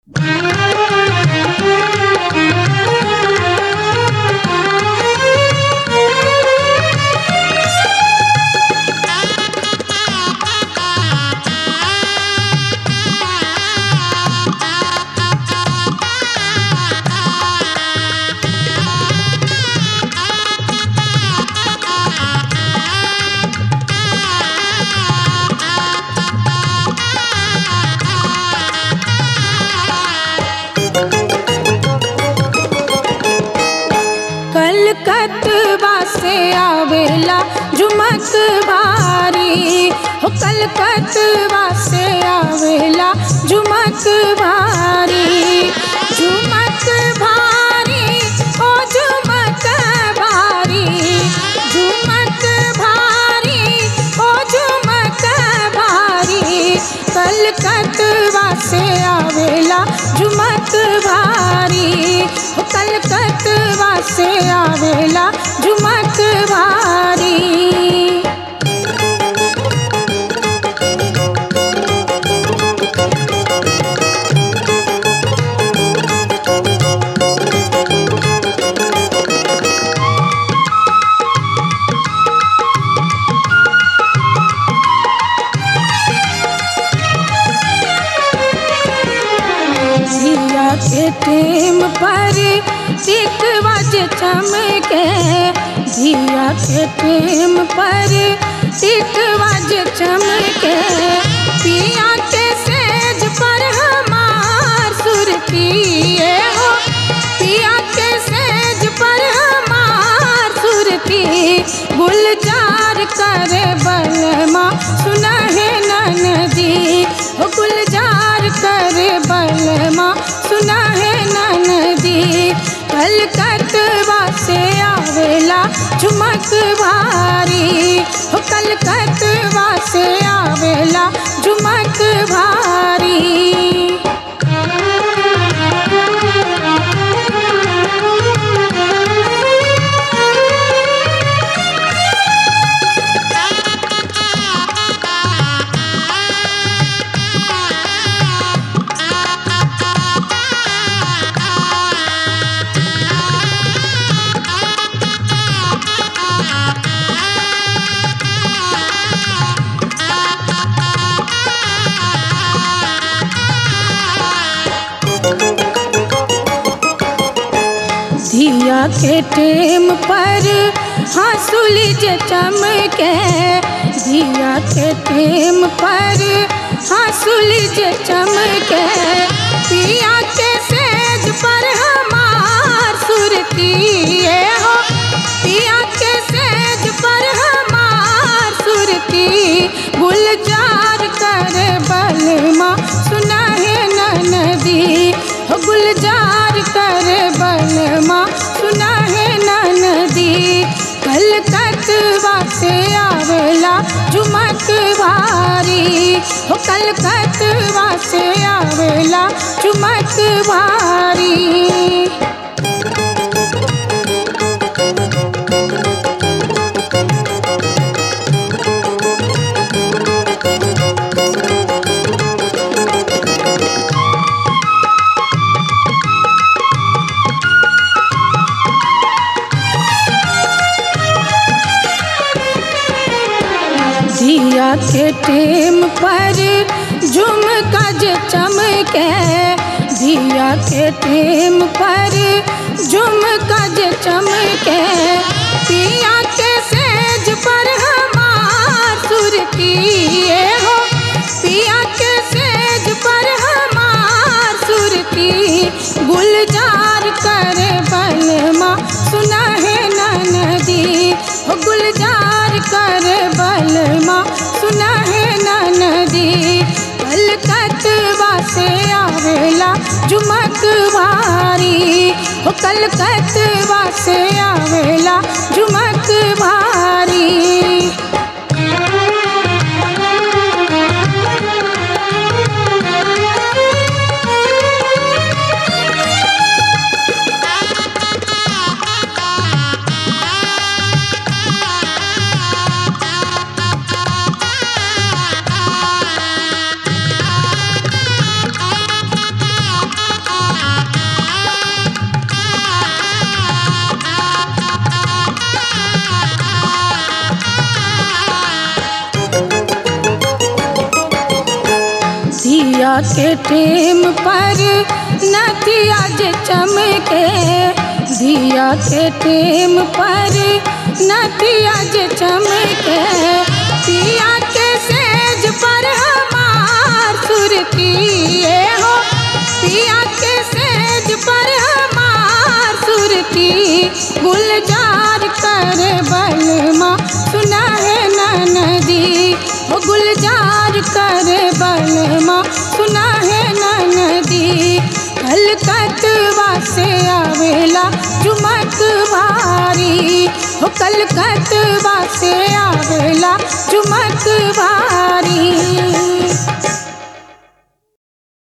कलकतवा से आवेला झुमक भारी हो, कलकतवा से आवेला झुमक भारी। झुमक भारी ओ झुमक भारी, झुमक भारी ओ झुमक भारी। कलकतवा से आवेला झुमक भारी हो, कलकतवा से आवेला झुमक भारी। दिया के टेम पर टिकवा जे चमके, दिया के टेम पर टिकवा जे चमके। पिया के सेज पर हमार सुरतिए हो, पिया के सेज पर हमार सुरती। गुलजार करे बलमा सुनहे ननदी हो, गुलजार करे बलमा सुनहे ननदी। कलकतवा से आवेला झुमक भारी हो, कलकतवा से आवेला झुमक भारी। दिया के टेम पर हंसुली जे चमके, दिया के टेम पर हंसुली जे चमके। पिया के सेज पर हमार सुरतिए हो, पिया के सेज पर हमार सुरती। गुलजार करे बलमा सुनहे ननदी हो, गुलजार करे बलमा सुनहे ननदी। कलकतवा से आवेला झुमक भारी हो, कलकतवा से आवेला झुमक भारी। दिया के टेम पर झुमका जे चमके, दिया के टेम पर झुमका जे चमके। पिया के सेज पर हमार सुरतिए हो, पिया के सेज पर हमार सुरती। गुलजार करे बलमा सुनहे ननदी हो, गुलजार करे बलमा सुनहे ननदी। कलकतवा से आवेला झुमक भारी हो, कलकतवा से आवेला झुमक भारी। दिया के टेम पर नथिया जे चमके, दिया के टेम पर नथिया जे चमके, पिया के सेज पर हमार सुरती हो, पिया के सेज पर हमार सुरती, गुलजार करे बलमा सुना है ननदी, वो गुलजार करे बलमा सुना है ननदी, कलकतवा से आवेला चुमक भारी, हो कलकतवा से आवेला चुमक भारी।